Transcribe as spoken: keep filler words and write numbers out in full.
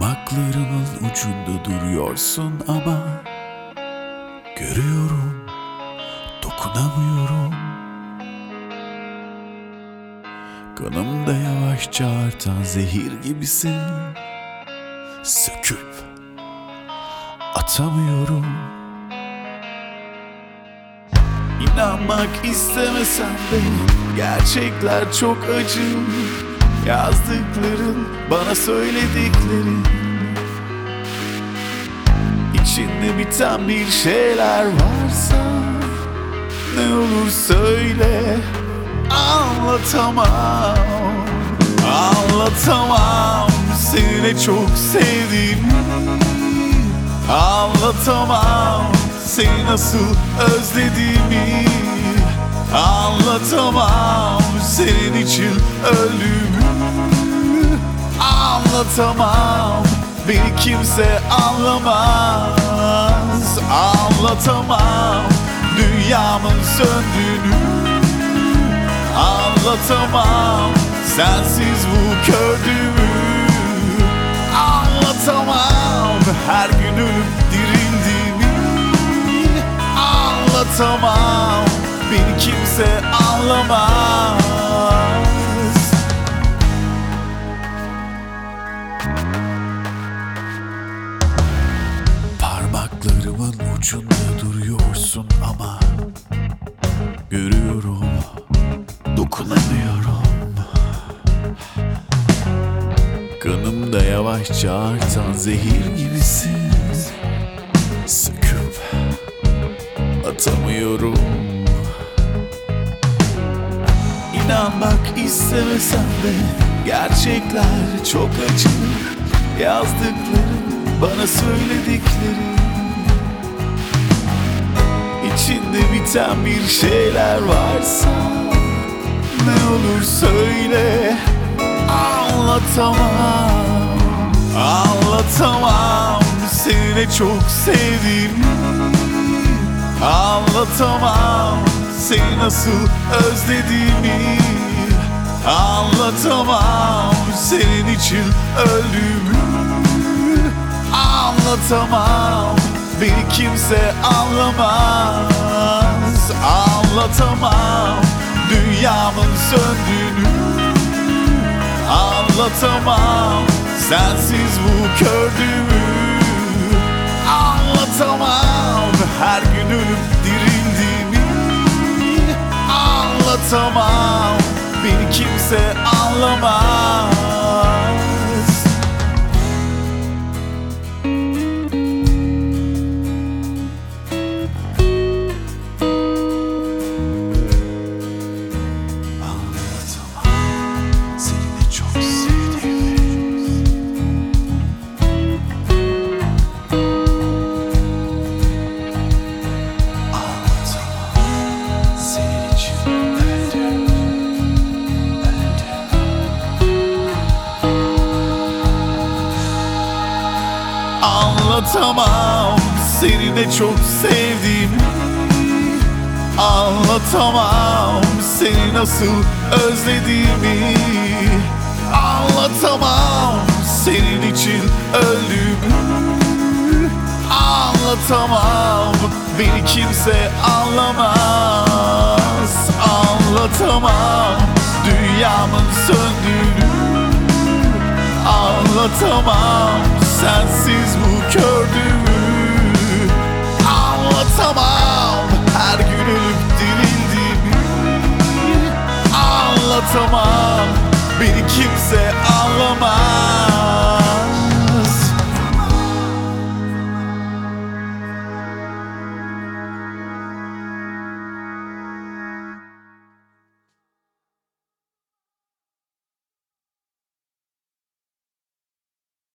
Parmaklarımın ucunda duruyorsun ama görüyorum, dokunamıyorum. Kanımda yavaşça artan zehir gibisin. Söküp atamıyorum. İnanmak istemesem de gerçekler çok acı. Yazdıkların, bana söylediklerin, İçinde biten bir şeyler varsa ne olur söyle. Anlatamam, anlatamam seni ne çok sevdiğimi. Anlatamam seni nasıl özlediğimi. Anlatamam senin için öldüğümü. Anlatamam, beni kimse anlamaz. Anlatamam dünyamın söndüğünü. Anlatamam sensiz bu kördüğümü. Anlatamam her gün ölüp dirildiğimi. Anlatamam, beni kimse anlamaz. Parmaklarımın ucunda duruyorsun ama görüyorum, dokunamıyorum. Kanımda yavaşça artan zehir gibisin. Söküp atamıyorum. İnanmak istemesem de gerçekler çok acı. Yazdıkların, bana söylediklerin, İçinde biten bir şeyler varsa ne olur söyle. Anlatamam, anlatamam seni ne çok sevdiğimi. Anlatamam seni nasıl özlediğimi. Anlatamam senin için öldüğümü. Anlatamam, beni kimse anlamaz. Anlatamam dünyamın söndüğünü. Anlatamam sensiz bu kördüğümü. Anlatamam her gün ölüp dirildiğimi. Anlatamam, beni kimse anlamaz. Anlatamam seni ne çok sevdiğimi. Anlatamam seni nasıl özlediğimi. Anlatamam senin için öldüğümü. Anlatamam, beni kimse anlamaz. Anlatamam dünyamın söndüğünü. Anlatamam sensiz